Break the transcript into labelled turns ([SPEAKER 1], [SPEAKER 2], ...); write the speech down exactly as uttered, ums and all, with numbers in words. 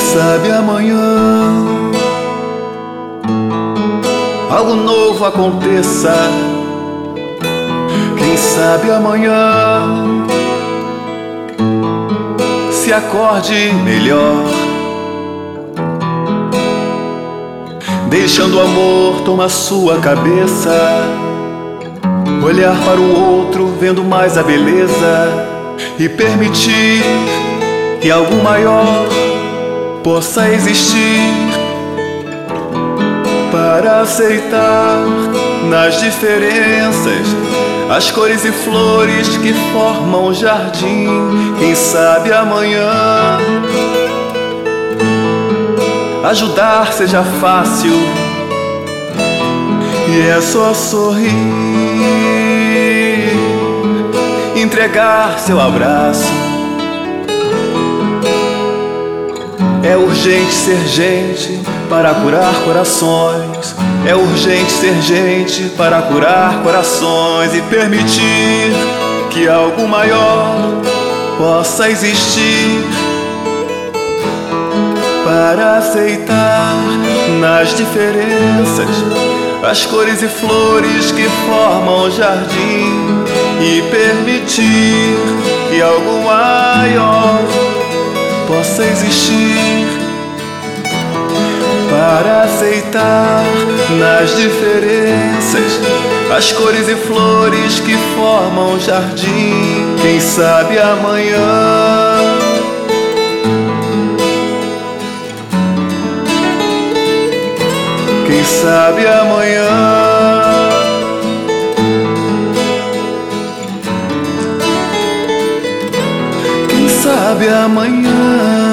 [SPEAKER 1] sabe amanhã algo novo aconteça. Quem sabe amanhã se acorde melhor, deixando o amor tomar sua cabeça, olhar para o outro vendo mais a beleza e permitir que algo maior possa existir, para aceitar nas diferenças as cores e flores que formam o jardim. Quem sabe amanhã ajudar seja fácil e é só sorrir, entregar seu abraço. É urgente ser gente para curar corações. É urgente ser gente para curar corações e permitir que algo maior possa existir, para aceitar nas diferenças as cores e flores que formam o jardim e permitir que algo maior possa existir, para aceitar nas diferenças as cores e flores que formam o jardim. Quem sabe amanhã Quem sabe amanhã Quem sabe amanhã